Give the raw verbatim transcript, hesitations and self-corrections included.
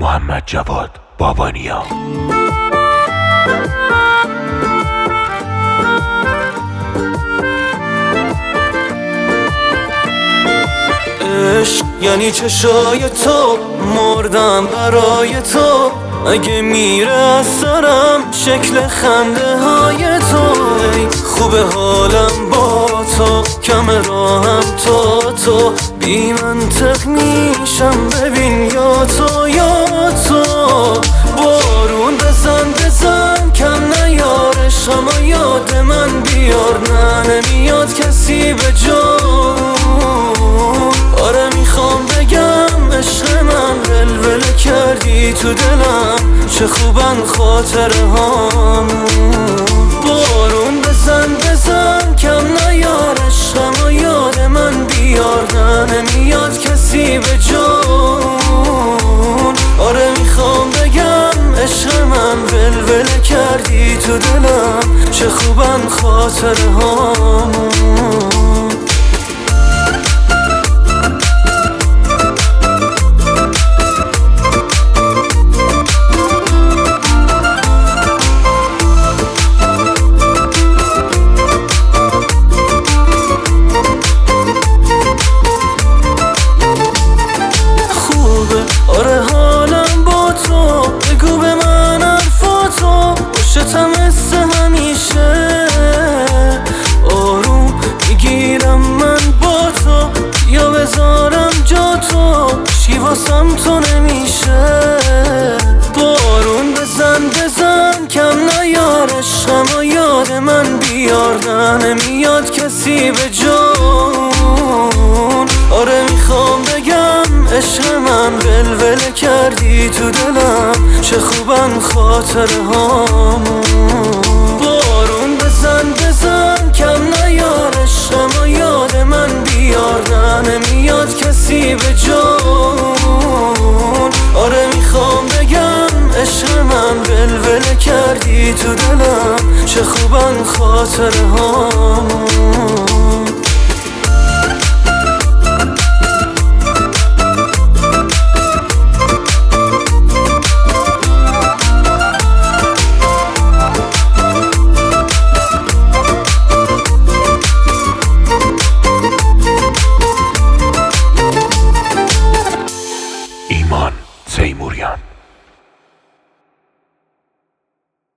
محمد جواد بابانیا. عشق یعنی چشای تو، مردم برای تو. اگه میره از سرم شکل خنده های تو. ای خوبه حالم با تو، کم راهم تو تو. بی منطق میشم ببین یا تو یا تو. بارون بزن بزن کم نیارش، اما یاد من بیار. نه نمیاد کسی به جون. آره میخوام بگم عشق من، ولوله کردی تو دلم. چه خوبن خاطره هامون. بارون بزن بزن کم نیارش، اما یاد من بیار. نه نمیاد کسی به جون. آره میخوام بگم عشق من، ولوله کردی تو دلم. چه خوبن خاطره هامون. آره حالم با تو، بگو به من حرفاتو. خوشتم مثل همیشه، آروم میگیرم من با تو. یا بذارم جا تو، چی واسم تو نمیشه. بارون بزن بزن کم نیارش، اما یاد من بیار. نه نمیاد کسی به جون. آره میخوام بگم عشق من، ولوله کردی تو دلم. چه خوبن خاطره هامون. بارون بزن بزن کم نیارش، اما یاد من بیار. نه نمیاد کسی به جون. آره میخوام بگم عشق من، ولوله کردی تو دلم. چه خوبن خاطره هامون.